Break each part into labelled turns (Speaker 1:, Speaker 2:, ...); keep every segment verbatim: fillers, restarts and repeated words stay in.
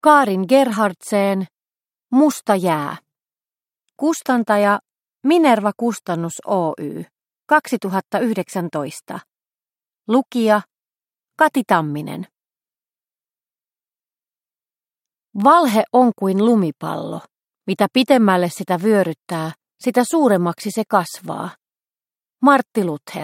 Speaker 1: Kaarin Gerhardsen, Musta jää. Kustantaja Minerva Kustannus Oy, kaksituhattayhdeksäntoista. Lukija Kati Tamminen. Valhe on kuin lumipallo. Mitä pitemmälle sitä vyöryttää, sitä suuremmaksi se kasvaa. Martti Luther.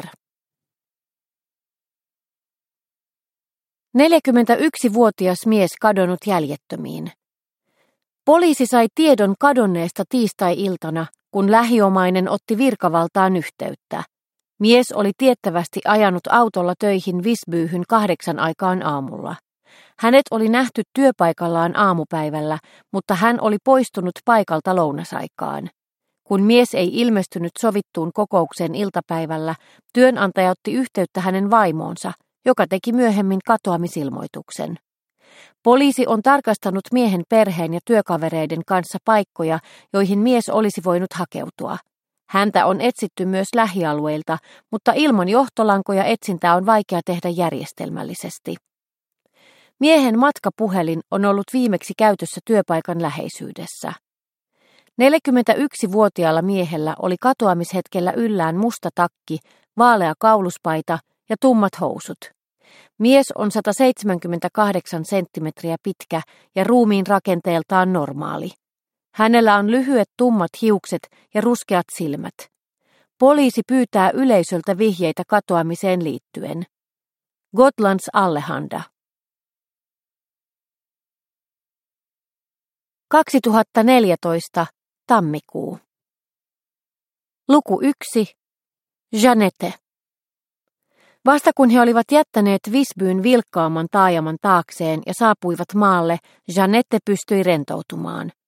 Speaker 1: neljäkymmentäyksivuotias mies kadonnut jäljettömiin. Poliisi sai tiedon kadonneesta tiistai-iltana, kun lähiomainen otti virkavaltaan yhteyttä. Mies oli tiettävästi ajanut autolla töihin Visbyhyn kahdeksan aikaan aamulla. Hänet oli nähty työpaikallaan aamupäivällä, mutta hän oli poistunut paikalta lounasaikaan. Kun mies ei ilmestynyt sovittuun kokoukseen iltapäivällä, työnantaja otti yhteyttä hänen vaimoonsa, joka teki myöhemmin katoamisilmoituksen. Poliisi on tarkastanut miehen perheen ja työkavereiden kanssa paikkoja, joihin mies olisi voinut hakeutua. Häntä on etsitty myös lähialueilta, mutta ilman johtolankoja etsintää on vaikea tehdä järjestelmällisesti. Miehen matkapuhelin on ollut viimeksi käytössä työpaikan läheisyydessä. neljäkymmentäyksivuotiaalla miehellä oli katoamishetkellä yllään musta takki, vaalea kauluspaita ja tummat housut. Mies on sata seitsemänkymmentäkahdeksan senttimetriä pitkä ja ruumiin rakenteeltaan normaali. Hänellä on lyhyet tummat hiukset ja ruskeat silmät. Poliisi pyytää yleisöltä vihjeitä katoamiseen liittyen. Gotlands Allehanda. kaksituhattaneljätoista. Tammikuu. Luku yksi. Jeanette. Vasta kun he olivat jättäneet Visbyn vilkkaamman taajaman taakseen ja saapuivat maalle, Jeanette pystyi rentoutumaan.